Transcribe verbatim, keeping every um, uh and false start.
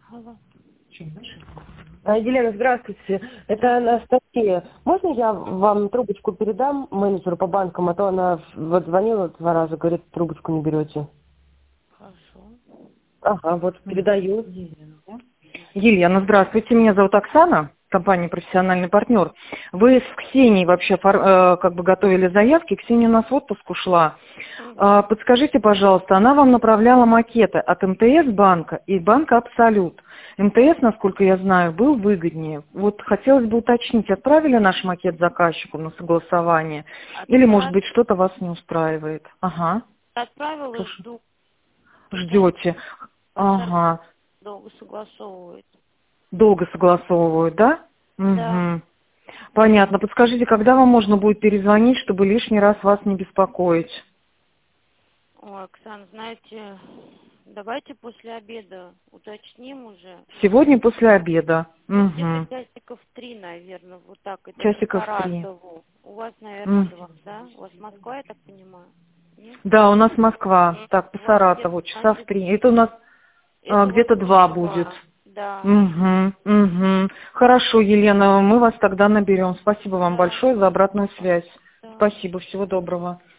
Алло. А, Елена, здравствуйте. Это Анастасия. Можно я вам трубочку передам менеджеру по банкам, а то она вот звонила два раза, говорит, трубочку не берете. Хорошо. Ага, вот передаю. Елена, да? Елена, здравствуйте, меня зовут Оксана, компания «Профессиональный партнер». Вы с Ксенией вообще фор- э, как бы готовили заявки, Ксения у нас в отпуск ушла. А, подскажите, пожалуйста, она вам направляла макеты от эм тэ эс банка и банка «Абсолют». эм тэ эс, насколько я знаю, был выгоднее. Вот хотелось бы уточнить, отправили наш макет заказчику на согласование? Или, может Отправ- быть, что-то вас не устраивает? Ага, Отправила, слушай, жду. ждете. Постоянно Ага. долго согласовывает. Долго согласовывают, да? Да. Угу. Понятно. Подскажите, когда вам можно будет перезвонить, чтобы лишний раз вас не беспокоить? Ой, Оксана, знаете, давайте после обеда уточним уже. Сегодня после обеда. Ну, где-то Угу. часиков три, наверное, вот так. Это по Часиков три. Саратову. У вас, наверное, М. два, да? У вас Москва, я так понимаю? Нет? Да, у нас Москва. Так, по У вас где-то, Саратову, часа в значит, три. Это у нас а, это у вас где-то два будет будет. два. Да. Угу, угу. Хорошо, Елена, мы вас тогда наберем. Спасибо вам Да. большое за обратную связь. Да. Спасибо, всего доброго.